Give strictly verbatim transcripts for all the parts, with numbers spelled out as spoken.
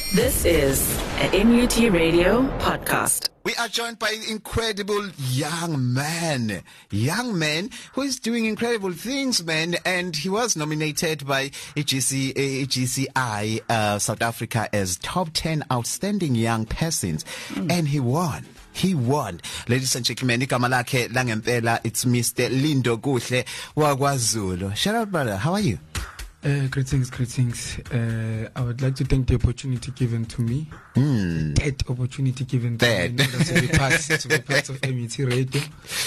This is an N U T Radio podcast. We are joined by an incredible young man, young man who is doing incredible things, man. And he was nominated by A G C, A G C I uh, South Africa as top ten outstanding young persons, mm. and he won. He won. Ladies and gentlemen, igama lakhe langempela, it's Mister Lindo Kuhle waKwaZulu. Shout out, brother. How are you? Uh, greetings, greetings. Uh, I would like to thank the opportunity given to me. Mm. That opportunity given that. to me in order to be part, to be part of M U T Radio,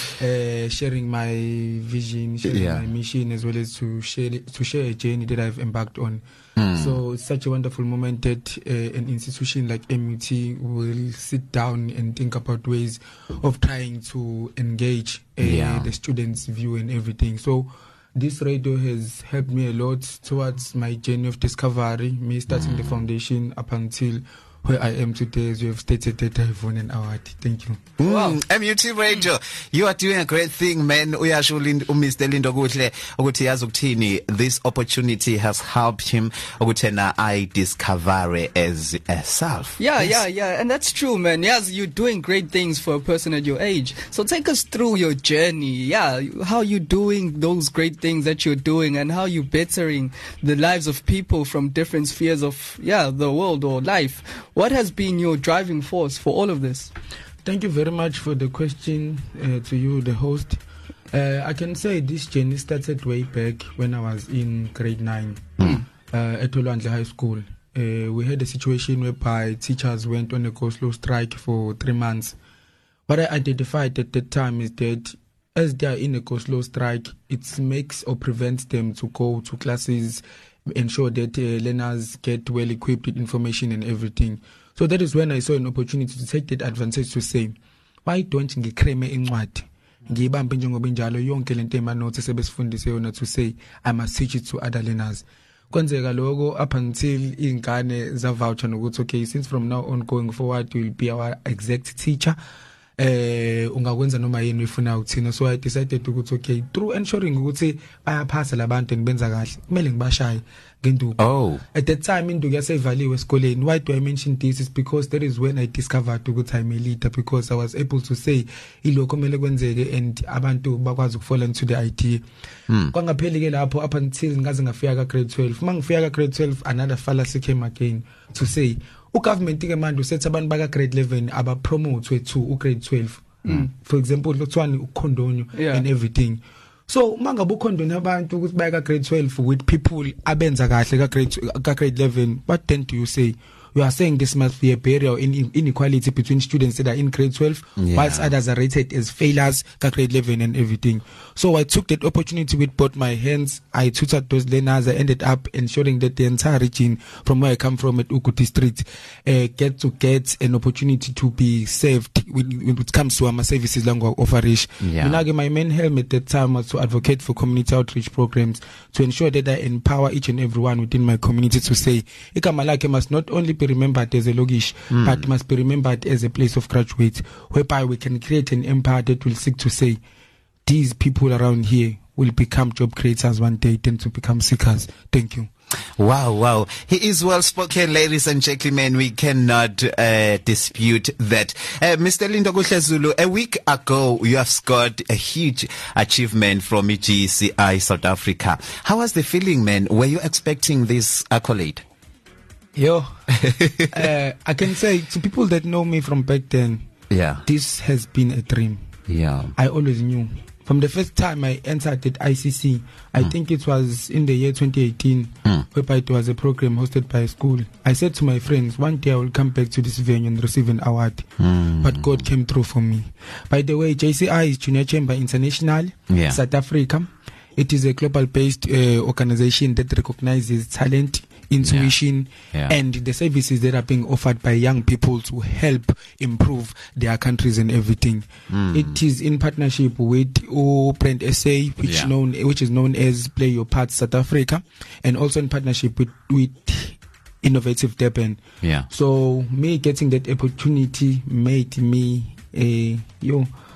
uh, sharing my vision, sharing yeah. my mission, as well as to share to share a journey that I've embarked on. Mm. So it's such a wonderful moment that uh, an institution like M U T will sit down and think about ways of trying to engage uh, yeah. the students' view and everything. So this radio has helped me a lot towards my journey of discovery, me starting mm. the foundation up until where I am today, as you have stated that I've won an award. Thank you. Mm, wow. M U T Radio, you are doing a great thing, man. Uyasho Mister Lindo Kuhle ukuthi yazi ukuthini, this opportunity has helped him ukuthi na I discover as a self. Yeah, yes. yeah, yeah. And that's true, man. Yes, you're doing great things for a person at your age. So take us through your journey. Yeah, how you doing those great things that you're doing and how you bettering the lives of people from different spheres of, yeah, the world or life. What has been your driving force for all of this? Thank you very much for the question uh, to you, the host. Uh, I can say this journey started way back when I was in grade nine mm. uh, at Olwandle High School. Uh, we had a situation whereby teachers went on a go-slow strike for three months. What I identified at that time is that as they are in a go-slow strike, it makes or prevents them to go to classes, ensure that uh, learners get well equipped with information and everything. So that is when I saw an opportunity to take that advantage to say, why don't ngikreme incwadi ngiyibambe njengoba injalo yonke lento emanotes esebesifundise yona, to say I must teach it to other learners. Kwenzeka lokho up until ingane za voucher nokuthi okay, since from now on going forward you will be our exact teacher. Eh ungakwenza noma yini ufuna ukuthina. So I decided ukuthi okay, through ensuring ukuthi bayaphasa labantu and benza kahle kumele ngibashaye ngenduku. Oh, at that time induku yasevaliwe esikoleni. Why do I mention this? Is because that is when I discovered ukuthi I'm a leader, because I was able to say ilokho kumele kwenzeke and abantu bakwazi ukufall into the idea. mm. Kwangapheli ke lapho up until ngaze ngafika ka grade twelve. Mangifika ka grade twelve, another fallacy came again to say ugovernment ke manje usethi abantu baka grade eleven aba promote to u grade twelve. mm. For example lokuthwani ukhondonyo yeah. and everything. So mangabe ukhondona abantu ukuthi baya ka grade twelve with people abenza kahle ka grade ka grade eleven, what then do you say? You are saying this must be a barrier in inequality between students that are in grade twelve, yeah. whilst others are rated as failures ka grade eleven and everything. So I took that opportunity with both my hands. I tutored those learners. I ended up ensuring that the entire region from where I come from at Uguti Street uh, get to get an opportunity to be saved when, when it comes to our services language offerish. Yeah. My main helm at that time was to advocate for community outreach programs to ensure that I empower each and everyone within my community to say Ikamalake must not only be remembered as a logish, mm. but must be remembered as a place of graduates, whereby we can create an empire that will seek to say these people around here will become job creators one day, then to become seekers. Thank you. Wow, wow. He is well spoken, ladies and gentlemen. We cannot uh, dispute that. Uh, Mister Lindo Kuhle Zulu, a week ago, you have scored a huge achievement from A G C I South Africa. How was the feeling, man? Were you expecting this accolade? Yo, uh, I can say to people that know me from back then, yeah, this has been a dream. Yeah, I always knew. From the first time I entered at I C C, I mm. think it was in the year twenty eighteen, mm. whereby it was a program hosted by a school. I said to my friends, one day I will come back to this venue and receive an award. Mm. But God came through for me. By the way, J C I is Junior Chamber International, yeah. South Africa. It is a global-based uh, organization that recognizes talent, intuition, yeah. Yeah. and the services that are being offered by young people to help improve their countries and everything. Mm. It is in partnership with O Brand S A, which yeah. known which is known as Play Your Part South Africa, and also in partnership with with Innovative Durban. Yeah. So me getting that opportunity made me a yo.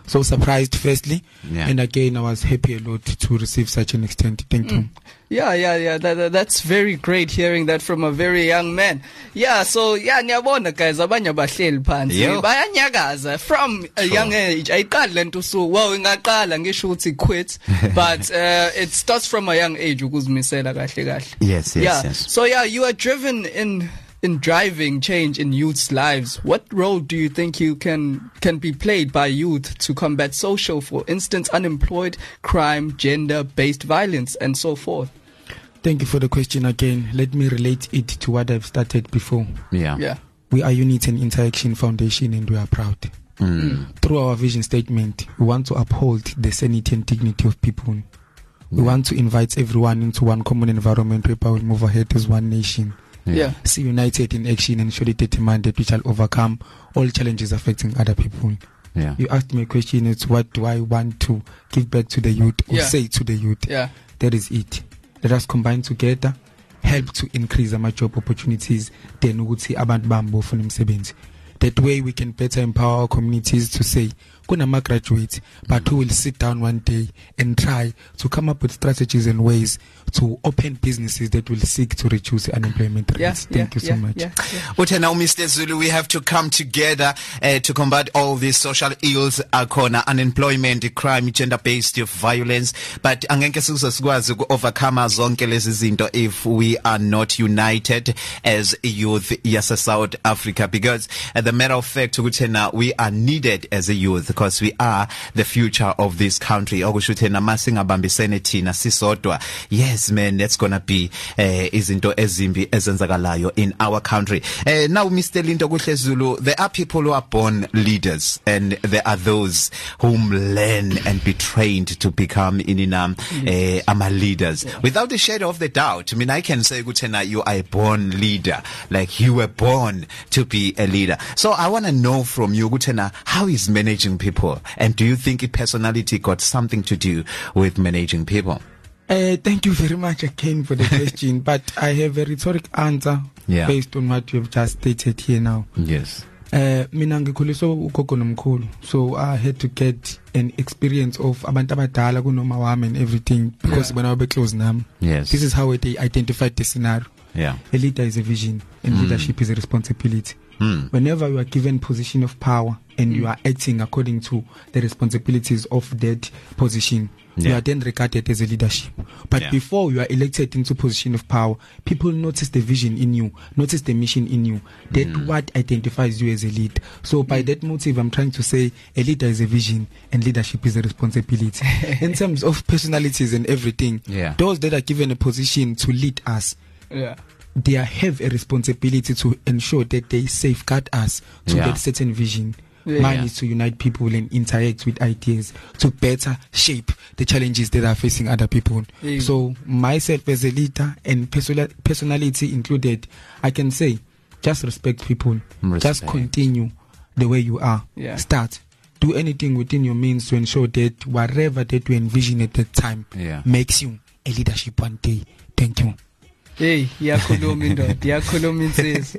so surprised firstly, Yeah. and again I was happy a lot to receive such an extent. Thank you. Yeah, yeah, yeah. That, that, that's very great hearing that from a very young man. Yeah, so yeah, nyabona guys, abanye bahleli phansi Yo. bayanyakaza from a Sure. young age. Ayiqali lento so wow ingaqala ngisho ukuthi quit, but uh, it starts from a young age ukuzimisela kahle kahle. Yes, yes, yeah. yes. So yeah, you are driven in in driving change in youth's lives. What role do you think you can can be played by youth to combat social, for instance, unemployed, crime, gender-based violence, and so forth? Thank you for the question again. Let me relate it to what I've started before. Yeah. Yeah. We are Unity and Interaction Foundation, and we are proud. Mm. Through our vision statement, we want to uphold the sanity and dignity of people. We want to invite everyone into one common environment where we will move ahead as one nation. Yeah. See united in action and solidity mandate which shall overcome all challenges affecting other people. Yeah. You asked me a question, it's what do I want to give back to the youth or Yeah. say to the youth? Yeah. That is it. Let us combine together, help to increase our job opportunities, then ukuthi abantu bambo funa umsebenzi. That way we can better empower our communities to say, kunama graduates, but who will sit down one day and try to come up with strategies and ways to open businesses that will seek to reduce unemployment rates. Yeah, Thank yeah, you so yeah, much. yeah, yeah. Uthi now Mister Zulu, we have to come together uh, to combat all these social ills akhona, unemployment, crime, gender based violence, but angeke size sikwazi uku overcome zonke lezi zinto if we are not united as a youth yase South Africa, because uh, the matter of fact ukuthi na we are needed as a youth because we are the future of this country. Okusho ukuthi na masingabambisene thina sisodwa, yes man, that's gonna be uh, izinto ezimbi ezenzakalayo in our country. Uh, now Mister Linto Kuhle Zulu, there are people who are born leaders and there are those whom learn and be trained to become inina uh, ama leaders. Yeah. Without a shadow of the doubt, I mean I can say Gutena, you are a born leader, like you were born to be a leader. So I want to know from you Gutena, how is managing people, and do you think personality got something to do with managing people? Uh, thank you very much again for the question, but I have a rhetoric answer Yeah. based on what you have just stated here now. Yes. Uh, mina ngikhuliswe ugogo nomkhulu, so I had to get an experience of abantu abadala kunoma wami and everything because when I was close nami. Yes. This is how they identified the scenario. Yeah. A leader is a vision and mm. leadership is a responsibility. Mm. Whenever you are given position of power and mm. you are acting according to the responsibilities of that position, yeah. you are then regarded as a leadership. But yeah. before you are elected into position of power, people notice the vision in you, notice the mission in you. That mm. what identifies you as a leader. So by that motive, I'm trying to say a leader is a vision and leadership is a responsibility. In terms of personalities and everything, yeah. those that are given a position to lead us, yeah. they have a responsibility to ensure that they safeguard us to Yeah. that certain vision. Yeah. Mine is to unite people and interact with ideas to better shape the challenges that are facing other people. Yeah. So myself as a leader and personal, personality included, I can say just respect people. Respect. Just continue the way you are. Yeah. Start. Do anything within your means to ensure that whatever that you envision at that time Yeah. makes you a leadership one day. Thank you. Hey, yakhuluma indoda, yakhuluma insizwa.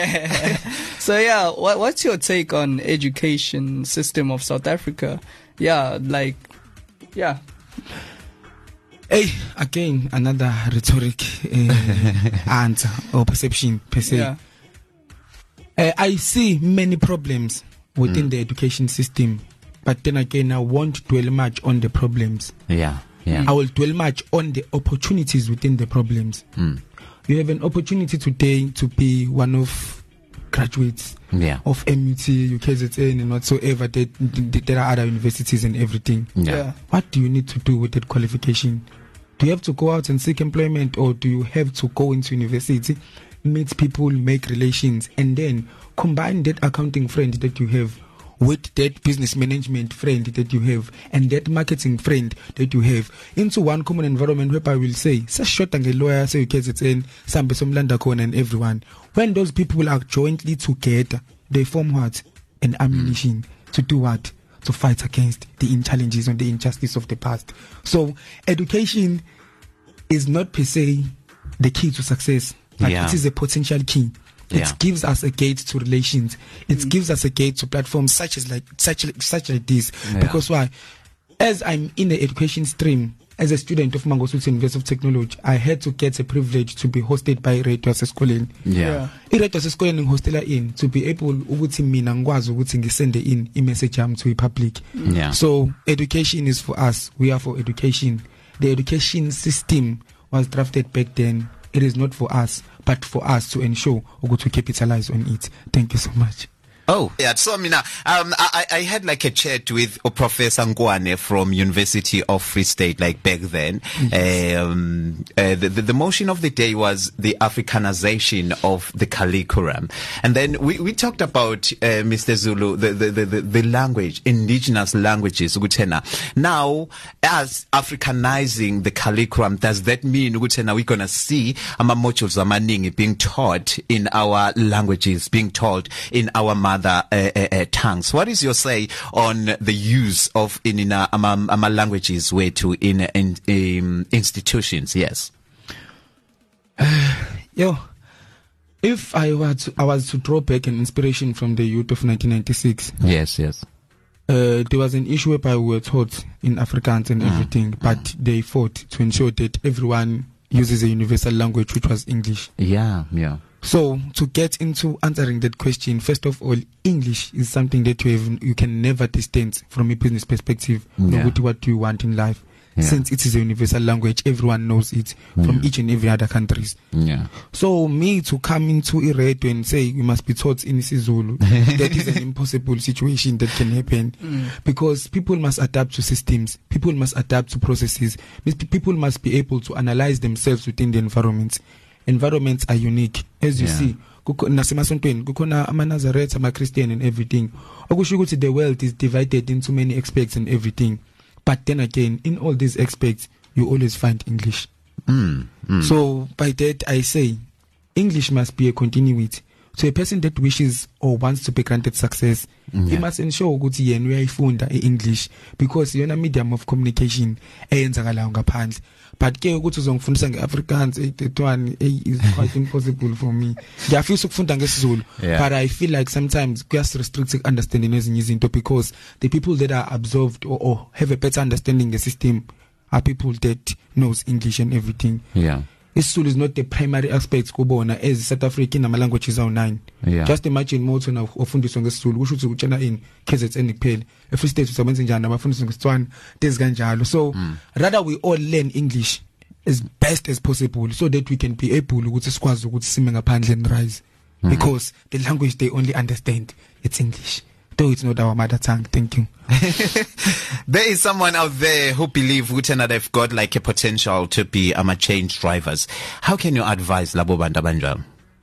So yeah, what, what's your take on education system of South Africa? Yeah, like, yeah. Hey, again, another rhetoric uh, answer or perception per se. Yeah. Uh, I see many problems within Mm. the education system, but then again, I won't dwell much on the problems. Yeah. Yeah. I will dwell much on the opportunities within the problems. Mm. You have an opportunity today to be one of graduates Yeah. of M U T, U K Z N and whatsoever. That there are other universities and everything. Yeah. Yeah. What do you need to do with that qualification? Do you have to go out and seek employment, or do you have to go into university, meet people, make relations, and then combine that accounting friend that you have with that business management friend that you have and that marketing friend that you have into one common environment whereby we'll say, sashota nge-lawyer, say you K Z N, sambe somlanda khona and everyone. When those people are jointly together, they form what? An ammunition mm. to do what? To fight against the challenges and the injustice of the past. So education is not per se the key to success, but Yeah. it is a potential key. It Yeah. gives us a gate to relations. It mm. gives us a gate to platforms such as like such such like this. Yeah. Because why? As I'm in the education stream, as a student of Mangosuthu University of Technology, I had to get a privilege to be hosted by Radio Seskoleni. Yeah. I-Radio Seskoleni ngihostela in to be able ukuthi mina ngikwazi ukuthi ngisende in i-message yami to the public. Yeah. So education is for us. We are for education. The education system was drafted back then. It is not for us, but for us to ensure ukuthi we capitalize on it. Thank you so much. Oh, yeah. So, Mina, um, I, I had like a chat with uh, Professor Ngwane from University of Free State, like back then. Yes. Um, uh, the, the, the motion of the day was the Africanization of the curriculum. And then we, we talked about, uh, Mister Zulu, the, the, the, the language, indigenous languages, Gutena. Now, as Africanizing the curriculum, does that mean, Gutena, we're going to see amamochuls amaningi being taught in our languages, being taught in our mother Uh, uh, uh, tongues? What is your say on the use of in, in uh, um, um, languages way to in, in um, institutions? Yes. Uh, yo, if I were to, I was to draw back an inspiration from the youth of nineteen ninety-six. Yes, yes. Uh, there was an issue whereby we were taught in Afrikaans and mm. everything, but mm. they fought to ensure that everyone uses a universal language, which was English. Yeah, yeah. So to get into answering that question, first of all, English is something that you have, you can never distance from a business perspective. Yeah. No, what do you want in life? Yeah. Since it is a universal language, everyone knows it from yeah. each and every other countries. Yeah. So me to come into a radio and say we must be taught in isiZulu, that is an impossible situation that can happen. Mm. Because people must adapt to systems, people must adapt to processes, people must be able to analyze themselves within the environments. Environments are unique, as you yeah. see. Nasemasontweni kukhona ama-Nazareth, ama-Christian and everything. Okusho ukuthi the world is divided into many aspects and everything. But then again, in all these aspects, you always find English. Mm, mm. So by that I say, English must be a continuity. So a person that wishes or wants to be granted success, yeah. he must ensure ukuthi yena uyayifunda i-English, because yona medium of communication eyenzakalayo ngaphandle. But ke ukuthi uzongifundisa nge-Afrikaans that one is quite impossible for me. Ngiyafisa ukufunda ngesiZulu, yeah. but I feel like sometimes kuyas restrict understanding ezinye izinto, because the people that are absorbed or, or have a better understanding the system are people that knows English and everything. Yeah. isiZulu is not the primary aspect kubona, as South African ama languages are nine. Yeah. Just imagine moto na ufundiswa ngesiZulu kusho ukuthi utshena in K Z N kuphela. Free State usebenza njani abafundiswa ngesitswana des kanjalo. So mm. rather we all learn English as best as possible so that we can be able ukuthi sikwazi ukuthi sime ngaphandle and rise. Mm. Because the language they only understand, it's English. Though it's not our mother tongue. Thank you. There is someone out there who believe that they've got like a potential to be um, a change drivers. How can you advise Labo Bantu abanjalo?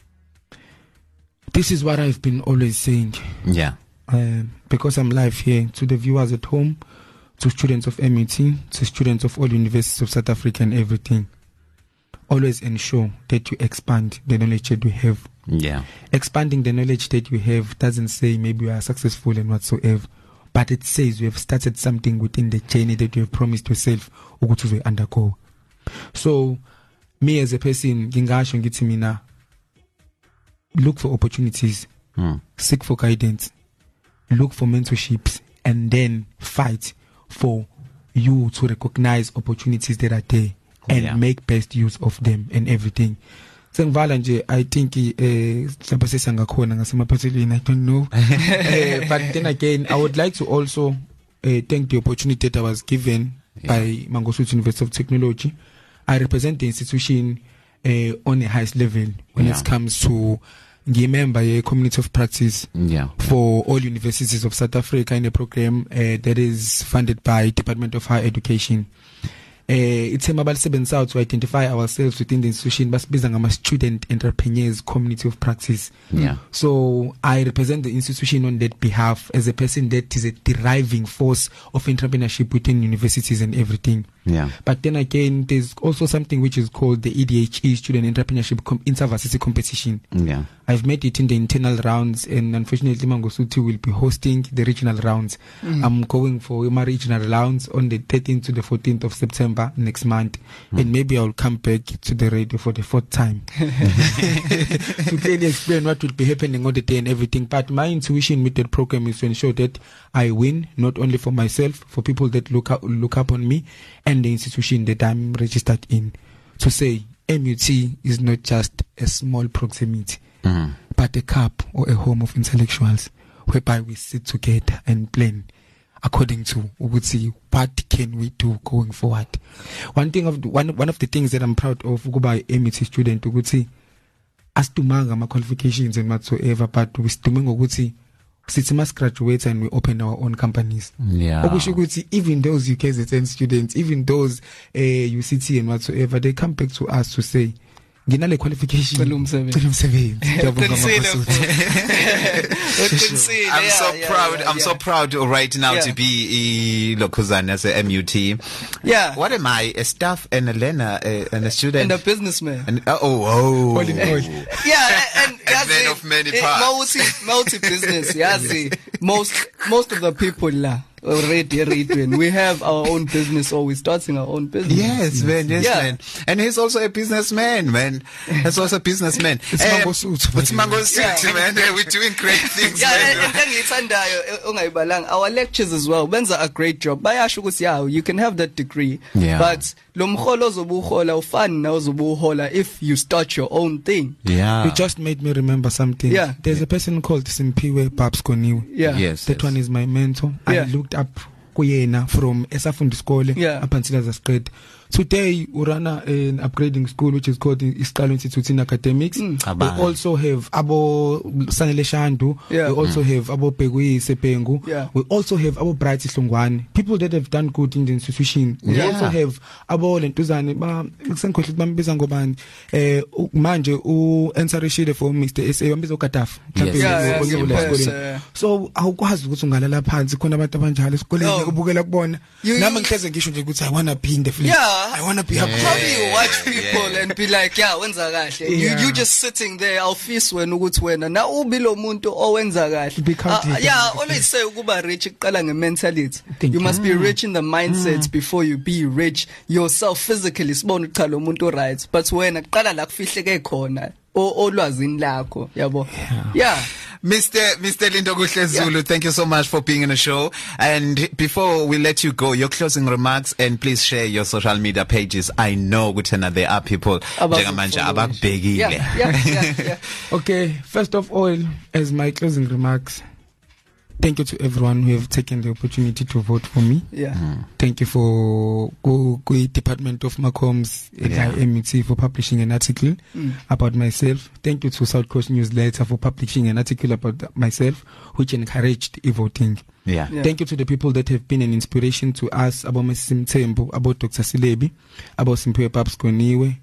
This is what I've been always saying. Yeah. Uh, because I'm live here, to the viewers at home, to students of M U T, to students of all universities of South Africa and everything. Always ensure that you expand the knowledge that we have. Yeah. Expanding the knowledge that we have doesn't say maybe we are successful and whatsoever, but it says we have started something within the journey that you have promised yourself ukuthi undergo. So me as a person, ngingasho ngithi mina, look for opportunities, mm. seek for guidance, look for mentorships, and then fight for you to recognize opportunities that are there and yeah. make best use of them and everything. Sengivala nje, I think eh mhlawumbe sesangakhona ngasemaphathelweni, I don't know. uh, but then again, I would like to also uh, thank the opportunity that I was given yeah. by Mangosuthu University of Technology. I represent the institution uh, on the highest level when yeah. it comes to ngiyimember ye community of practice yeah. for all universities of South Africa in a program uh, that is funded by Department of Higher Education. Uh, it's a mobile seven south to identify ourselves within the institution, but based on our student entrepreneurs community of practice. Yeah. So I represent the institution on that behalf as a person that is a deriving force of entrepreneurship within universities and everything. Yeah. But then again, there's also something which is called the E D H E Student Entrepreneurship Com- Inter-Varsity Competition. Yeah. I've made it in the internal rounds, and unfortunately Mangosuthu will be hosting the regional rounds. Mm. I'm going for my regional rounds on the thirteenth to the fourteenth of September. number next month, mm. and maybe I'll come back to the radio for the fourth time to clearly explain what will be happening on the day and everything. But my intuition with that program is to ensure that I win, not only for myself, for people that look up, look up on me, and the institution that I'm registered in. To say M U T is not just a small proximity, mm. but a cup or a home of intellectuals, whereby we sit together and plan according to ukuthi what can we do going forward. One thing of the, one one of the things that I'm proud of by M U T student ukuthi astumanga ma qualifications and whatsoever, but we stuming ukuthi sithi mas graduate and we open our own companies. Yeah. Okusho ukuthi even those U K Z N students, even those uh, U C T and whatsoever, they come back to us to say nginale qualification I'm so yeah, proud yeah, I'm yeah. so proud right now yeah. to be Lokhuzana as a M U T. Yeah. What am I? A staff and a learner uh, and a student and a businessman. And, uh, oh oh. All in all. Yeah, and, and a man of many parts. Multi multi business. Yeah, see, most most of the people la. Already, already, we have our own business, or we're starting our own business. Yes, man, yes, yeah. man. And he's also a businessman, man. He's also a businessman. It's um, Mango Suit. It's Mango Suit, yeah. man. We're doing great things, yeah, man. and, and, and our lectures as well, Benza a great job. Yeah, you can have that degree, yeah. but if you start your own thing. Yeah. You just made me remember something. Yeah. There's a person called Simpiwe Babs Koniwe. Yeah. Yes. That yes. one is my mentor. Yeah. I looked up kuyena from Esafundi Skole yeah. up until as a grade. Today we run an upgrading school which is called Iskalo Institute in Academics. Mm. We also have Abo Sanele Shandu. Yeah. We also mm. have Abo Pegui Sepengu. Yeah. We also have Abo Bright Slongwane. People that have done good in the institution. We yeah. also have Abo Lentuzane ba kusenkhohli bambiza ngobani eh manje u answerishile for Mister S A wambiza uKataf. Yes. So awukwazi ukuthi ungalala phansi khona abantu abanjalo esikoleni ukubukela kubona. Nami ngihleze ngisho nje ukuthi I wanna be in the field. Yeah. I want to be up. Yeah. How do you watch people yeah. and be like, yeah, wenza kahle? Yeah. You you just sitting there, awufisi wena ukuthi wena na ubilo umuntu owenza kahle. Uh, yeah, always say ukuba rich iqala nge-mentality. You must be rich in the mindset mm. before you be rich yourself physically. Sibona ukuthi lo muntu right, but wena qala la kufihleke khona olwazini lakho, yabo. Yeah. Mister Mister Lindo Kuhle Zulu, yeah. thank you so much for being on the show. And before we let you go, your closing remarks, and please share your social media pages. I know Gutana, there are people njengamanje abakubhekile. Yeah, yeah, yeah, yeah. Okay, first of all, as my closing remarks, thank you to everyone who have taken the opportunity to vote for me. Yeah. Mm. Thank you for Go Go Department of Macombs yeah. M U T for publishing an article mm. about myself. Thank you to South Coast Newsletter for publishing an article about myself, which encouraged e-voting. Yeah. yeah. Thank you to the people that have been an inspiration to us, about Missus Mthembu, about Doctor Silebi, about Simpiwe Babs Koniwe,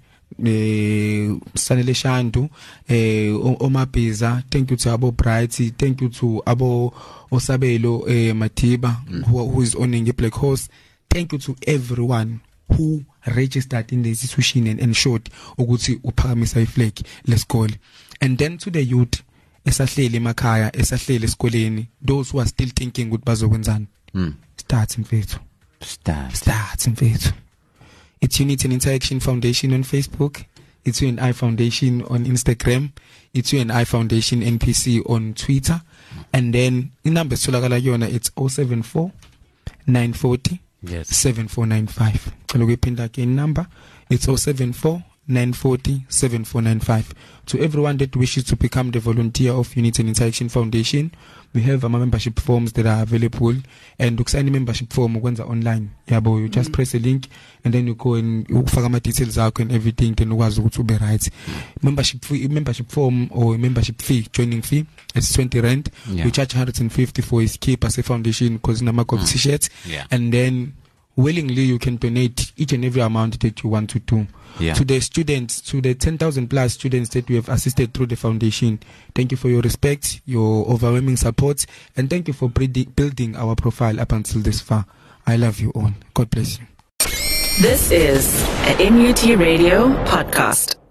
eh Sanele Shandu, eh Omabhiza. Thank you to Abo Brighty. Thank you to Abo Osabelo eh Matiba, mm. who, who is owning a Black Horse. Thank you to everyone who registered in the institution and ensured ukuthi uphakamisa iflag lesikole. And then to the youth esahleli emakhaya, esahleli esikoleni, those who are still thinking ukuthi bazokwenzani. Mm. Start mfethu. Start. Start mfethu. It's Unity and Interaction Foundation on Facebook. It's U N I Foundation on Instagram. It's U N I Foundation N P C on Twitter. And then in number solakala yona, it's oh seven four nine four zero yes. seven four nine five. Kalogepinda again number. It's oh seven four nine four zero seven four nine five. To everyone that wishes to become the volunteer of Unity and Interaction Foundation, we have our membership forms that are available, and you sign membership form ukwenza online. Yabo, you just mm. press a link and then you go and ufaka ama details akho and everything, then ukwazi ukuthi ube right. Membership fee, membership form or membership fee, joining fee, it's twenty rand. Yeah. We charge one hundred fifty for his keep as a foundation because nama mm. t-shirts. Yeah. And then willingly you can donate each and every amount that you want to do. Yeah. To the students, to the ten thousand plus students that we have assisted through the foundation, thank you for your respect, your overwhelming support, and thank you for building our profile up until this far. I love you all. God bless you. This is a N U T Radio podcast.